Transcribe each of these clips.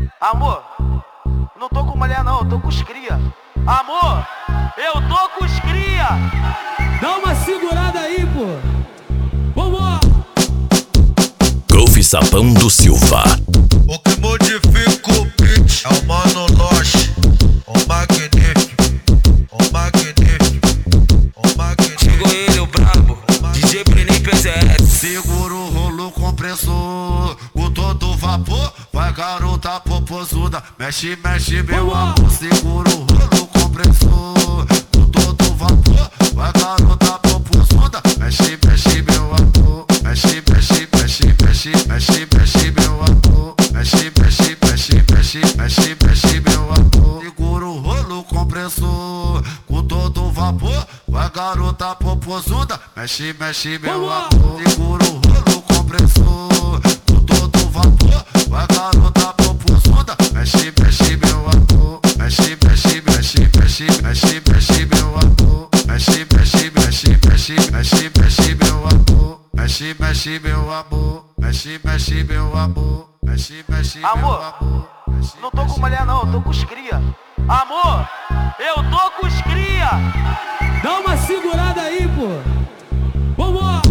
Amor, não tô com mulher não, eu tô com os cria. Amor, eu tô com os cria. Dá uma segurada aí, pô. Vamos! Golf Sapão do Silva. O que modifica o beat é o Mano Loche, o magnífico, o magnífico, o magnífico. Chegou ele, o brabo, DJ Brenin PZS. Segura o rolo compressor, com todo vapor, vai garota popozuda. Mexe, mexe meu amor, segura o rolo compressor, com todo vapor, vai garota popozuda. Mexe, mexe meu amor, mexe, mexe, mexe, mexe, mexe, mexe meu amor. Mexe, mexe, mexe, mexe, mexe, mexe meu amor. Segura o rolo compressor, com todo vapor, vai garota popozuda. Mexe, mexe meu amor. Segura o rolo compressor, com todo vapor, vai garota popozuda. Mexe, mexe meu amor. Mexe, mexe, mexe, mexe, mexe, mexe meu amor. Mexe, mexe, mexe, mexe, mexe, mexe meu amor. Mexe, mexe meu amor. Mexe, mexe meu amor. Mexe, mexe meu Amor, amor. não tô com mulher não, eu tô com os cria. Amor, eu tô com os cria. Dá uma segurada aí, pô. Vamos!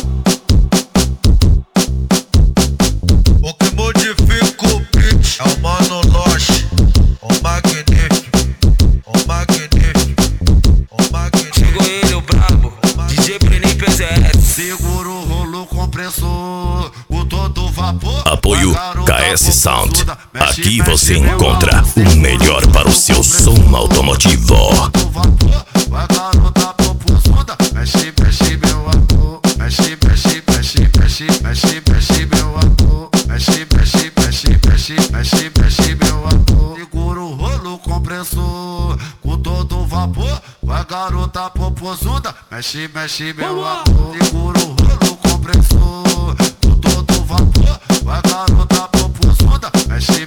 O que modifica o beat é o Mano Loche, o magnífico, o magnífico, o magnífico. Chegou ele, o brabo, DJ Brenin PZS. Segura o rolo compressor, com todo vapor. Apoio KS Sound. Aqui você encontra o melhor para o seu som automotivo. Vai garota popozuda. Mexe, mexe meu amor. Mexe, mexe, mexe, mexe, mexe, mexe meu amor. Mexe, mexe, mexe, mexe, mexe, mexe meu amor. Segura o rolo compressor, com todo vapor, vai garota popozuda. Mexe, mexe meu amor. Segura o rolo compressor, com todo vapor, vai garota popozuda. Mexe,